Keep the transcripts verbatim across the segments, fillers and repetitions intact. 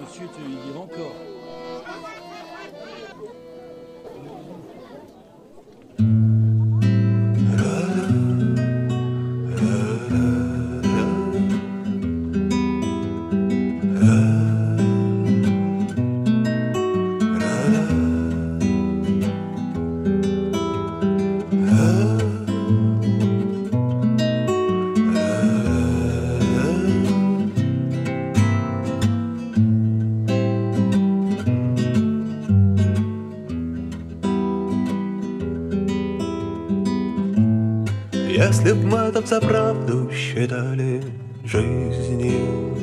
monsieur te y dire encore. Если б мы это за правду считали жизнью,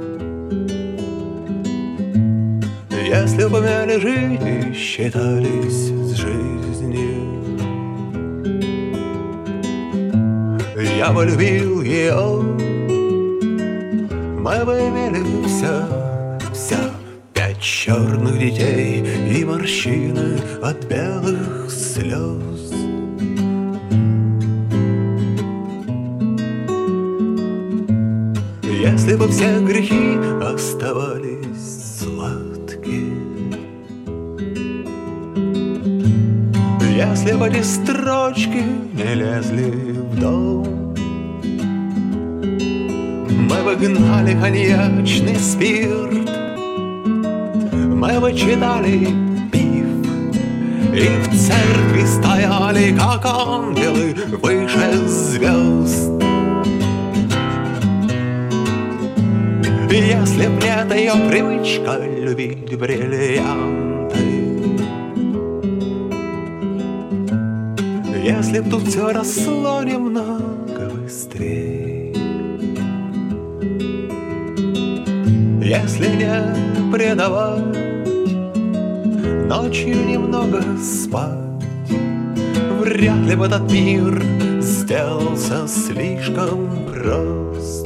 если б умели жить и считались с жизнью, я бы любил ее, мы бы имели все, все пять черных детей и морщины от белых слез. Если бы все грехи оставались сладкие, если бы эти строчки не лезли в дом, мы бы гнали коньячный спирт, мы бы читали пив и в церкви стояли, как ангелы выше звезд. Если б не эта ее привычка любить бриллианты, если б тут все росло немного быстрее, если не предавать, ночью немного спать, вряд ли бы этот мир сделался слишком прост.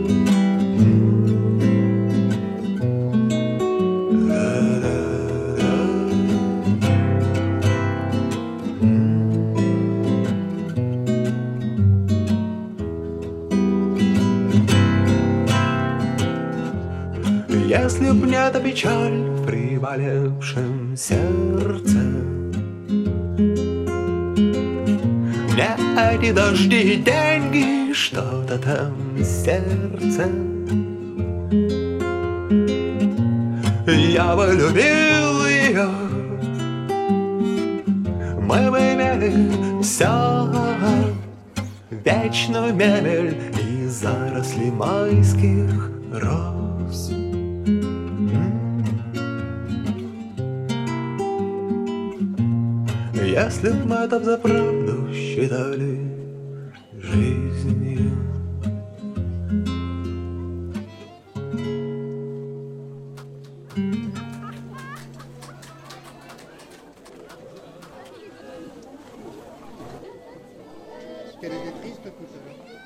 Если б не эта печаль в приболевшем сердце, не эти дожди и деньги, что-то там в сердце, я бы любил ее, мы бы имели все, вечную мебель и заросли майских роз. Если б мы это взаправду считали жизнью. C'était triste tout à l'heure.